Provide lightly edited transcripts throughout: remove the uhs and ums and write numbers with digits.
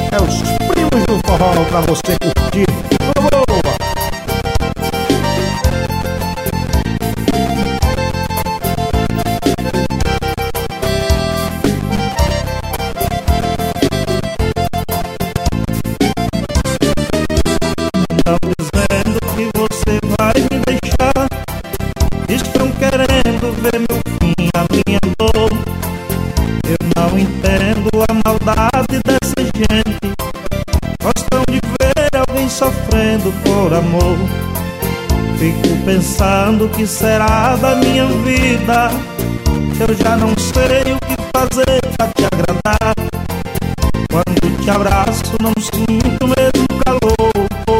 É os primos do forró pra você curtir. Boa! Estão dizendo que você vai me deixar, estão querendo ver meu fim, a minha dor. Eu não entendo a maldade dessa gente, gostam de ver alguém sofrendo por amor. Fico pensando o que será da minha vida, eu já não sei o que fazer pra te agradar. Quando te abraço não sinto o mesmo calor,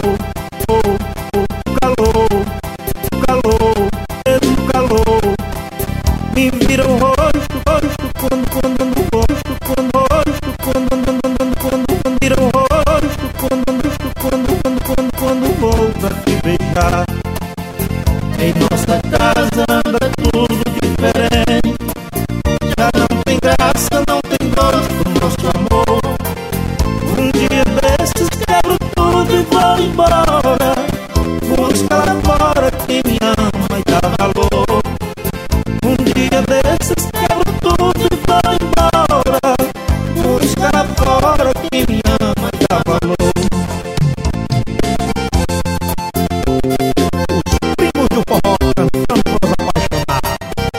mesmo calor. Me vira o rosto quando ando no rosto, quando vira o rosto, quando vou pra te beijar. Em nossa casa anda tudo diferente, já não tem graça, não tem gosto nosso amor. Um dia desses quebro tudo e vou embora, busca lá fora quem me ama e dá valor. Um dia desses quebro tudo e vou embora, busca lá fora quem me ama e dá valor. Os primos do forró cantando pros apaixonados.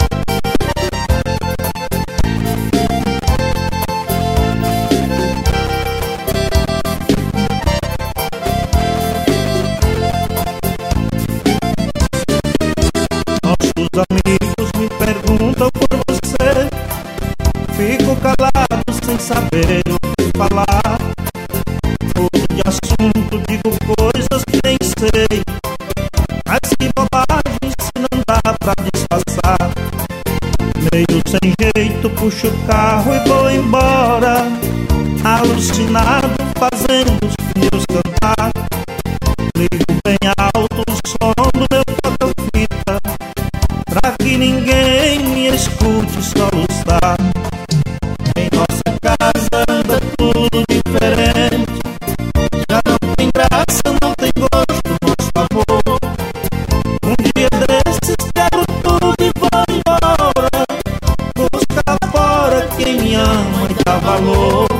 Nossos amigos me perguntam por você, fico calado sem saber o que falar. Mudo de assunto, digo coisas que nem sei, mas que bobagem se não dá pra disfarçar. Meio sem jeito, puxo o carro e vou embora, alucinado fazendo os pneus cantar. Ligo bem alto o som do meu toca-fita, pra que ninguém me escute soluçar. Em nossa casa anda tudo diferente, já não tem graça, não tem gosto nosso amor. Um dia desses quero tudo e vou embora, busca lá fora quem me ama e dá valor.